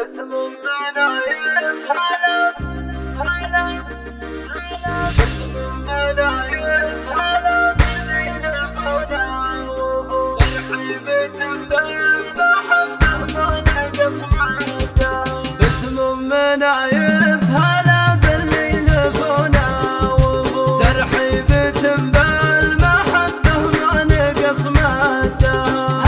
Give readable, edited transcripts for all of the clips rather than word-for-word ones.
اسم منايف هلا هلا هلا اسم منايف هلا بالفنا وفوق ترحيبة بالمحبة ما نقص معده اسم منايف هلا بالفنا وفوق ترحيبة بالمحبة ما نقص معده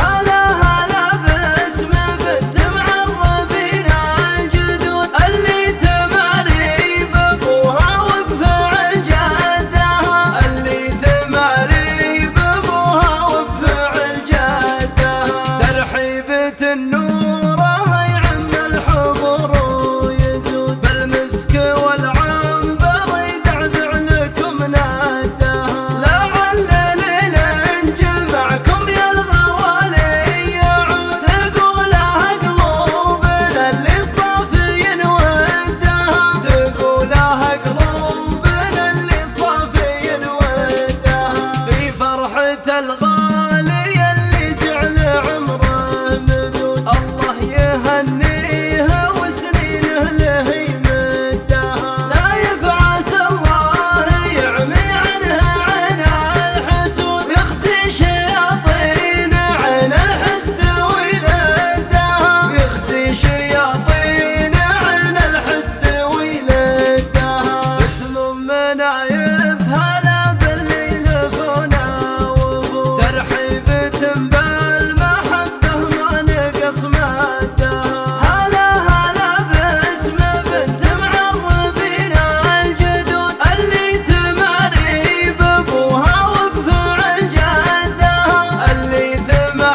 النور يعم الحضور ويزود بالمسك والعنبر يدعدع لكم ناده لعل ليل جمعكم يا الغوالي يعود تقولها قلوبنا اللي صافي ودها تقولها قلوبنا اللي صافي ودها في فرحة الغالي اللي جعل عمره الله يهنيه وسنينه له يمدها نايف عسى الله يعمي عنها عين الحسود ويخزي شياطين عين الحسد ويلدها ويخزي شياطين عين الحسد ويلدها اسم منايف هلا بالليل فنا وفوق ترحيبة بالمحبة ما نقص معده هلا هلا باسم بنت معربين الجدود اللي تماري بابوها وبفعل جدها اللي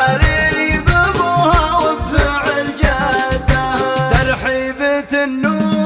تماري بابوها وبفعل جدها ترحيبة النور